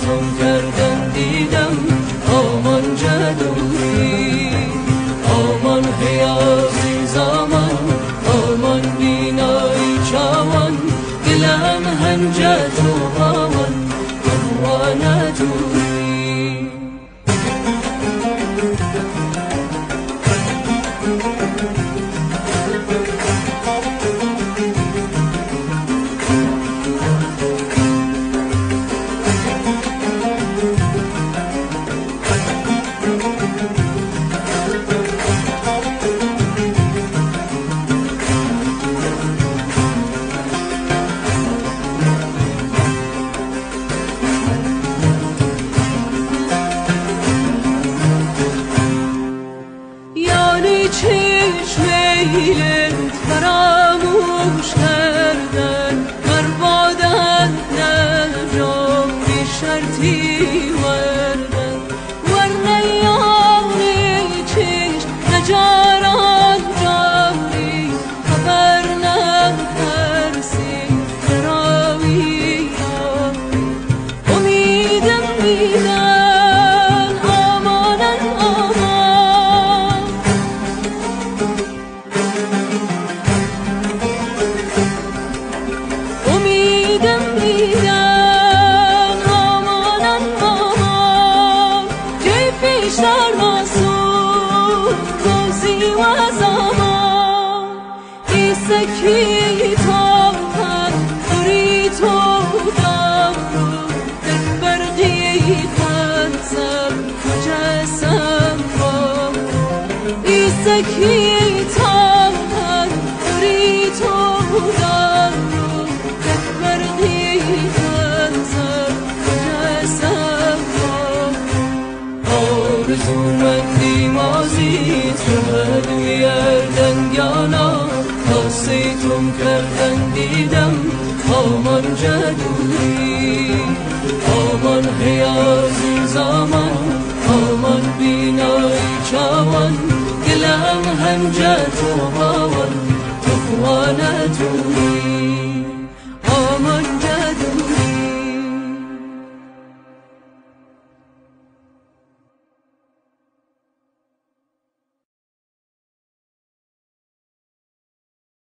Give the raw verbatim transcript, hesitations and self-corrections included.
ستم کردن دیدم آمان جدوری، آمان خیازی زمان، آمان بینایی چاوان، دلم هنجت و آمان آمان دوری. چشمیل فراموش کردن بربادن نجام بی شرطی وردن ورنه یاری چشم نجاران جاری خبر نترسی براوی امیدم میدن آمانن آمان امیدم میدن آمانن آمان جای پیشتر مسئول روزی و زمان ایسکی تاقت دوری تو دارو در برقی خنزم مجسم با ایسکی تاقت دوری تو دارو آرزومندی مازی تو دویردن یانا تا ستم کردن دیدم آمان جدوری.